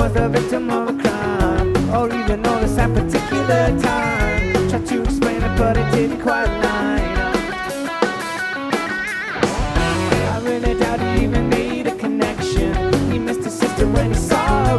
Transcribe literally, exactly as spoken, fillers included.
was the victim of a crime, or even notice that particular time. Tried to explain it, but it didn't quite align.